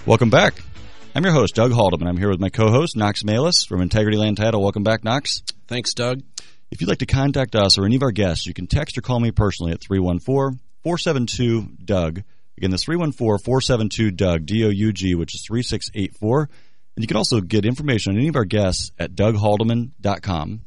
Welcome back. I'm your host, Doug Haldeman. I'm here with my co-host, Knox Malis from Integrity Land Title. Welcome back, Knox. Thanks, Doug. If you'd like to contact us or any of our guests, you can text or call me personally at 314-472-DOUG. Again, that's 314-472-DOUG, D-O-U-G, which is 3684. And you can also get information on any of our guests at DougHaldeman.com,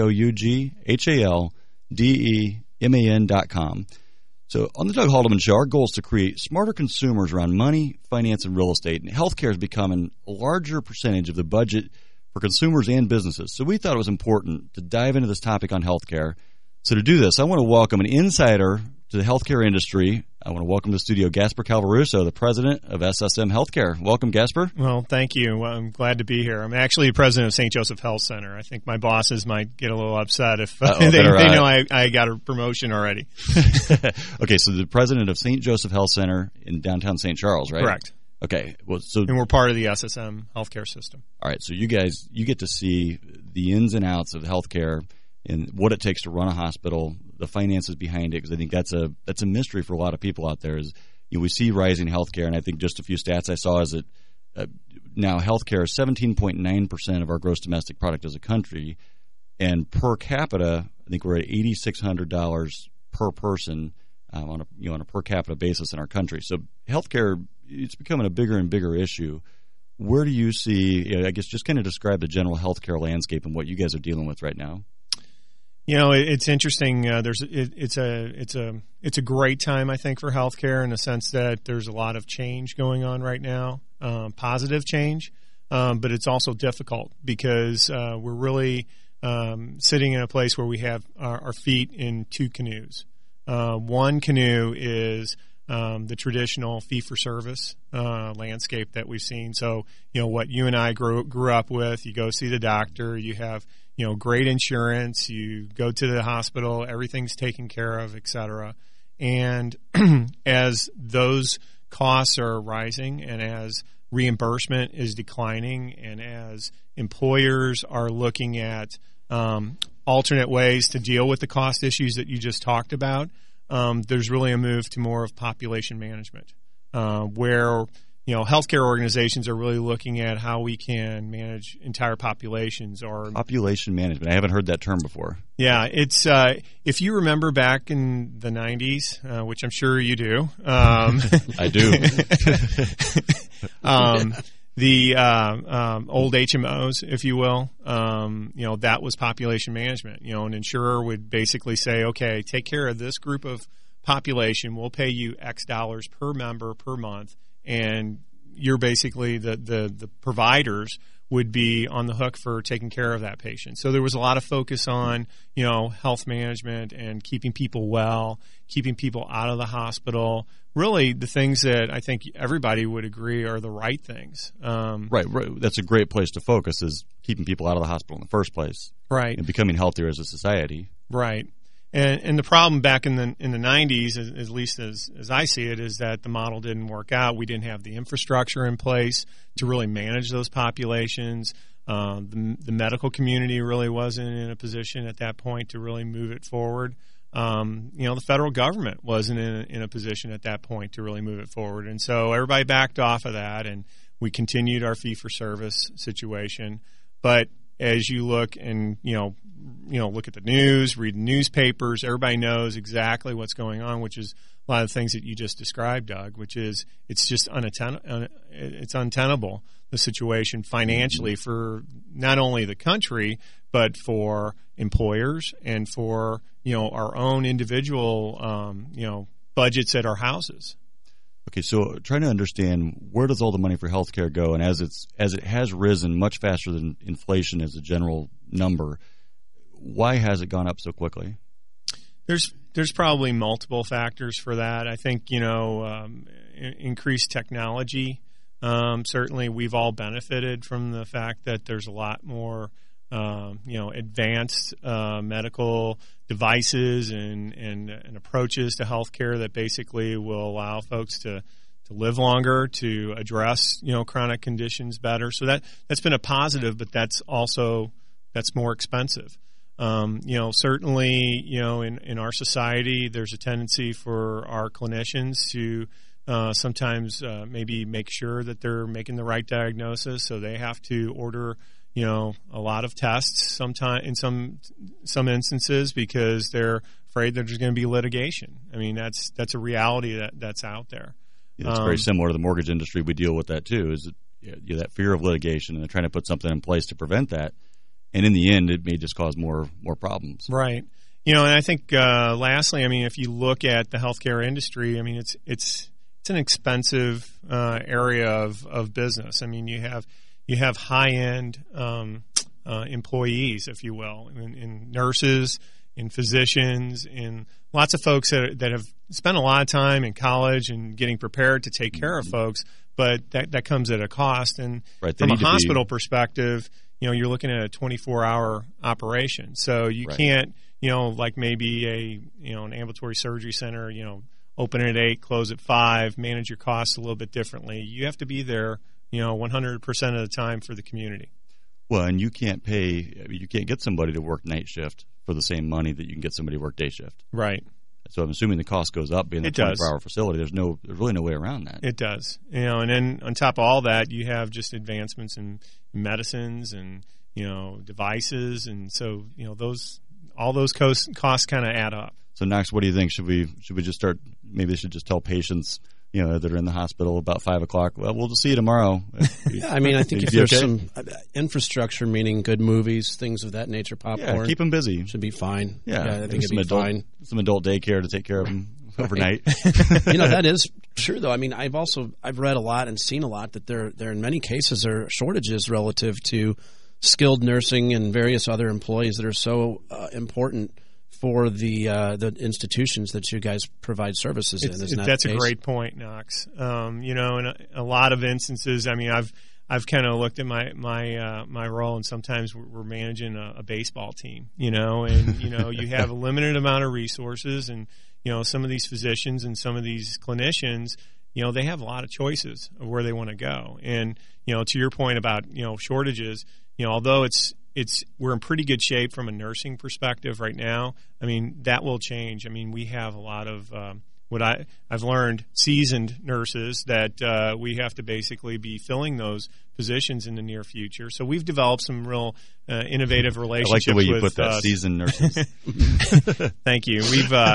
DougHaldeman.com. So on the Doug Haldeman Show, our goal is to create smarter consumers around money, finance, and real estate. And healthcare is becoming a larger percentage of the budget for consumers and businesses. So we thought it was important to dive into this topic on healthcare. So to do this, I want to welcome an insider to the healthcare industry. I want to welcome to the studio Gasper Calvaruso, the president of SSM Healthcare. Welcome, Gasper. Well, thank you. Well, I'm glad to be here. I'm actually the president of St. Joseph Health Center. I think my bosses might get a little upset if they know I got a promotion already. Okay, so the president of St. Joseph Health Center in downtown St. Charles, right? Correct. Okay. Well, and we're part of the SSM healthcare system. All right, so you guys, you get to see the ins and outs of healthcare and what it takes to run a hospital, the finances behind it, because I think that's a mystery for a lot of people out there. Is we see rising healthcare, and I think just a few stats I saw is that now healthcare is 17.9% of our gross domestic product as a country, and per capita, I think we're at $8,600 per person on a per capita basis in our country. So healthcare, it's becoming a bigger and bigger issue. Where do you see? I guess just kind of describe the general healthcare landscape and what you guys are dealing with right now. It's interesting. It's a great time, I think, for healthcare in the sense that there's a lot of change going on right now, positive change, but it's also difficult because we're really sitting in a place where we have our feet in two canoes. One canoe is the traditional fee-for-service landscape that we've seen. So, what you and I grew up with, you go see the doctor, you have great insurance, you go to the hospital, everything's taken care of, et cetera. And as those costs are rising and as reimbursement is declining and as employers are looking at alternate ways to deal with the cost issues that you just talked about, there's really a move to more of population management, where healthcare organizations are really looking at how we can manage entire populations. Or population management. I haven't heard that term before. Yeah, it's if you remember back in the 90s, which I'm sure you do. I do. The old HMOs, if you will, that was population management. An insurer would basically say, okay, take care of this group of population. We'll pay you X dollars per member per month. And you're basically the providers would be on the hook for taking care of that patient. So there was a lot of focus on, health management and keeping people well, keeping people out of the hospital. Really, the things that I think everybody would agree are the right things. Right. That's a great place to focus, is keeping people out of the hospital in the first place. Right. And becoming healthier as a society. Right. And the problem back in the 90s, at least as I see it, is that the model didn't work out. We didn't have the infrastructure in place to really manage those populations. The medical community really wasn't in a position at that point to really move it forward. The federal government wasn't in a position at that point to really move it forward. And so everybody backed off of that, and we continued our fee-for-service situation. But as you look and, look at the news, read the newspapers, everybody knows exactly what's going on, which is a lot of the things that you just described, Doug, which is it's just untenable, the situation financially for not only the country, but for employers and for, our own individual, budgets at our houses. Okay, so trying to understand, where does all the money for healthcare go? And as it has risen much faster than inflation as a general number, why has it gone up so quickly? There's probably multiple factors for that. I think increased technology. Certainly, we've all benefited from the fact that there's a lot more advanced medical devices and approaches to healthcare that basically will allow folks to live longer, to address chronic conditions better. So that's been a positive, but that's more expensive. Certainly, in our society, there's a tendency for our clinicians to sometimes maybe make sure that they're making the right diagnosis. So they have to order, a lot of tests in some instances because they're afraid that there's going to be litigation. I mean, that's a reality that's out there. Yeah, it's very similar to the mortgage industry. We deal with that too, is that fear of litigation, and they're trying to put something in place to prevent that. And in the end, it may just cause more problems. Right. And I think lastly, I mean, if you look at the healthcare industry, I mean, it's an expensive area of business. I mean, you have high end employees, if you will, in nurses, in physicians, in lots of folks that have spent a lot of time in college and getting prepared to take care of folks, but that comes at a cost. And from a hospital perspective, you're looking at a 24-hour operation. So you can't, like maybe an ambulatory surgery center, open at 8, close at 5, manage your costs a little bit differently. You have to be there, 100% of the time for the community. Well, and you can't get somebody to work night shift for the same money that you can get somebody to work day shift. Right. So I'm assuming the cost goes up being a 24-hour facility. There's really no way around that. It does. And then on top of all that, you have just advancements in medicines and, devices. And so, all those costs kind of add up. So Knox, what do you think? Should we just start, maybe they should just tell patients, that are in the hospital about 5 o'clock, well, we'll just see you tomorrow. Yeah, I mean, I think if there's some infrastructure, meaning good movies, things of that nature, popcorn. Yeah, keep them busy. Should be fine. Yeah, I think it'd be fine. Some adult daycare to take care of them overnight. That is true, though. I mean, I've read a lot and seen a lot that there in many cases are shortages relative to skilled nursing and various other employees that are so important for the institutions that you guys provide services in. Isn't that that's the case? A great point, Knox. In a lot of instances, I mean, I've kind of looked at my role, and sometimes we're managing a baseball team, and you have a limited amount of resources, and some of these physicians and some of these clinicians, they have a lot of choices of where they want to go, and to your point about shortages, although we're in pretty good shape from a nursing perspective right now. I mean, that will change. I mean, we have a lot of what I've learned, seasoned nurses that we have to basically be filling those positions in the near future. So we've developed some real innovative relationships. I like the way you with, put that, seasoned nurses. Thank you.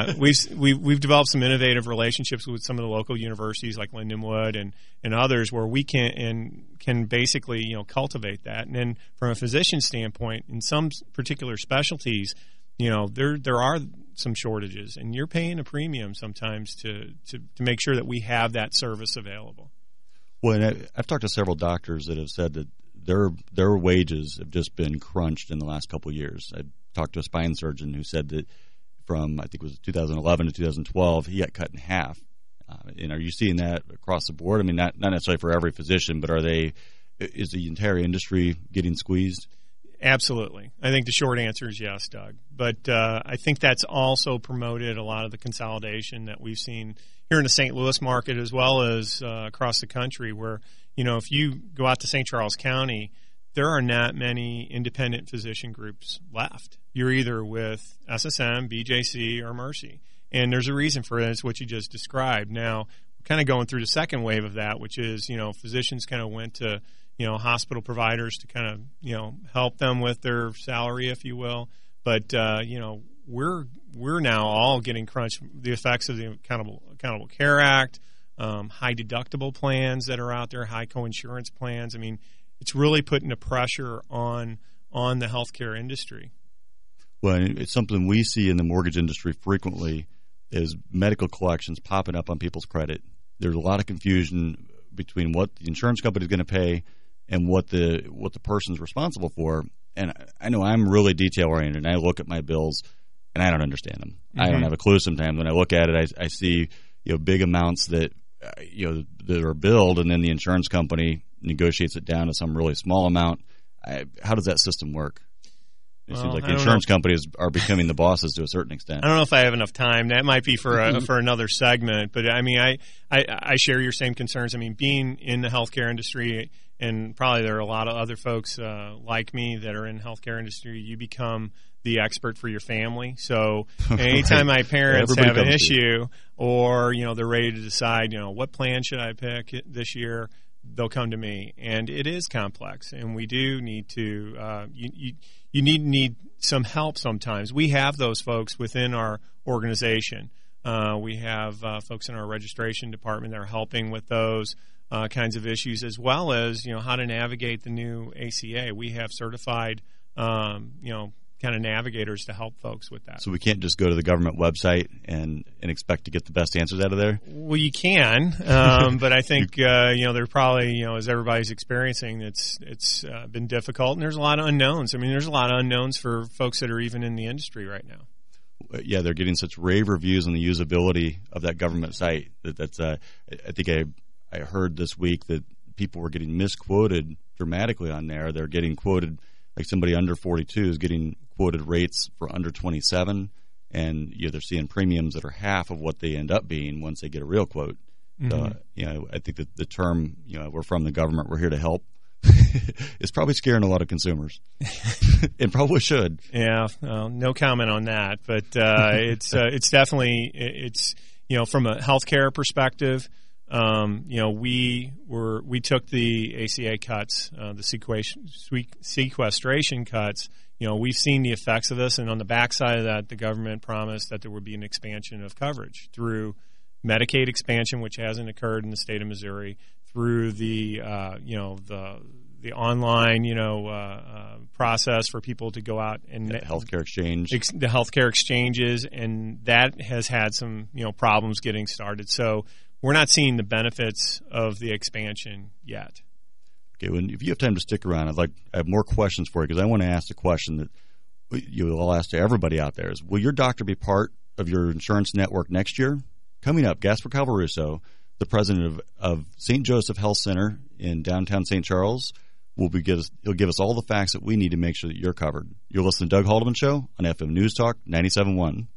We've developed some innovative relationships with some of the local universities like Lindenwood and others where we can basically cultivate that. And then from a physician standpoint, in some particular specialties, there are some shortages, and you're paying a premium sometimes to make sure that we have that service available. Well, and I've talked to several doctors that have said that their wages have just been crunched in the last couple of years. I talked to a spine surgeon who said that from, I think it was 2011 to 2012, he got cut in half. And are you seeing that across the board? I mean, not necessarily for every physician, but is the entire industry getting squeezed? Absolutely. I think the short answer is yes, Doug. But I think that's also promoted a lot of the consolidation that we've seen here in the St. Louis market as well as across the country where, if you go out to St. Charles County, there are not many independent physician groups left. You're either with SSM, BJC, or Mercy. And there's a reason for it. It's what you just described. Now, we're kind of going through the second wave of that, which is, physicians kind of went to hospital providers to kind of, help them with their salary, if you will. But, we're now all getting crunched. The effects of the Accountable Care Act, high deductible plans that are out there, high coinsurance plans. I mean, it's really putting a pressure on the healthcare industry. Well, it's something we see in the mortgage industry frequently is medical collections popping up on people's credit. There's a lot of confusion between what the insurance company is going to pay and what the person's responsible for. And I know I'm really detail oriented, and I look at my bills and I don't understand them. Mm-hmm. I don't have a clue sometimes. When I look at it, I see big amounts that that are billed, and then the insurance company negotiates it down to some really small amount. How does that system work? It seems like the insurance companies are becoming the bosses to a certain extent. I don't know if I have enough time. That might be for another segment. But I mean, I share your same concerns. I mean, being in the healthcare industry and probably there are a lot of other folks like me that are in the healthcare industry, you become the expert for your family. So anytime my parents have an issue or, they're ready to decide, what plan should I pick this year, they'll come to me. And it is complex, and we do need to you need some help sometimes. We have those folks within our organization. We have folks in our registration department that are helping with those kinds of issues, as well as how to navigate the new ACA. We have certified kind of navigators to help folks with that. So we can't just go to the government website and expect to get the best answers out of there? Well, you can, but I think there probably as everybody's experiencing, it's been difficult, and there's a lot of unknowns. I mean, there's a lot of unknowns for folks that are even in the industry right now. Yeah, they're getting such rave reviews on the usability of that government site that's. I think I heard this week that people were getting misquoted dramatically on there. They're getting quoted, like somebody under 42 is getting quoted rates for under 27, and they're seeing premiums that are half of what they end up being once they get a real quote. Mm-hmm. So, I think that the term, we're from the government, we're here to help, is probably scaring a lot of consumers. It probably should. Yeah, no comment on that, but it's definitely from a healthcare perspective. We took the ACA cuts, the sequestration cuts. We've seen the effects of this, and on the backside of that, the government promised that there would be an expansion of coverage through Medicaid expansion, which hasn't occurred in the state of Missouri, through the online process for people to go out and healthcare exchange, the healthcare exchanges, and that has had some problems getting started. So we're not seeing the benefits of the expansion yet. Okay, if you have time to stick around, I have more questions for you, because I want to ask the question that I'll ask to everybody out there: is will your doctor be part of your insurance network next year? Coming up, Gasper Calvaruso, the president of St. Joseph Health Center in downtown St. Charles, he'll give us all the facts that we need to make sure that you're covered. You're listening to Doug Haldeman Show on FM News Talk 97.1.